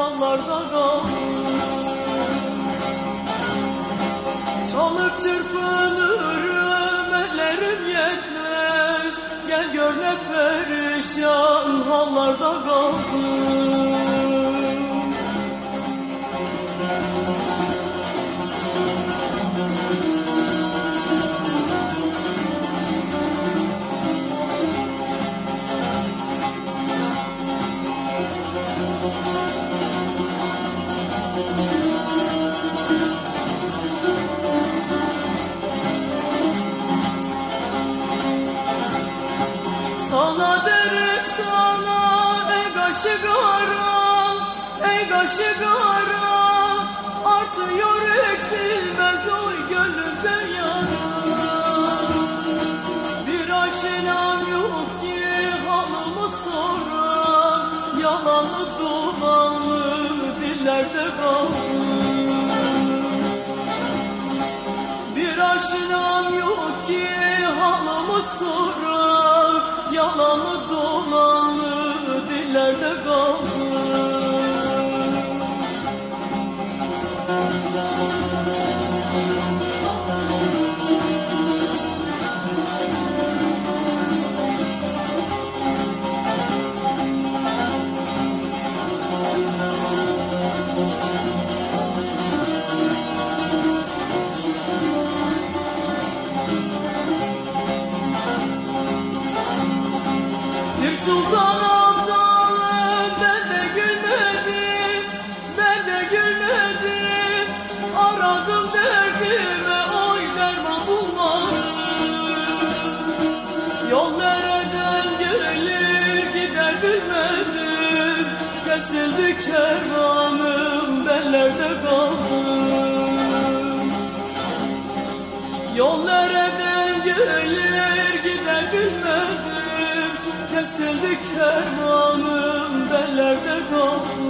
hallarda kaldım. Çalıp çırpınırım, ellerim yetmez. Gel gör ne perişan hallarda kaldım. Sana derim sana ey kaşı kara, ey kaşı kara, artıyor eksilmez oy gönlümden yara. Bir aşinam yok ki halımı soran, yalanlı dolanlı dillerde kaldım. Bir aşinam yok ki halımı soran, yalanlı dolanlı dillerde kaldım. Sultan Abdalım ben de gülmedim, ben de gülmedim. Aradım derdime oy derman bulmadım. Yol nereden gelir gider bilmedim. Kesildi kervanım bellerde kaldım. Yol nereden gelir gider bilmedim. Kesildi kervanım bellerde kaldım.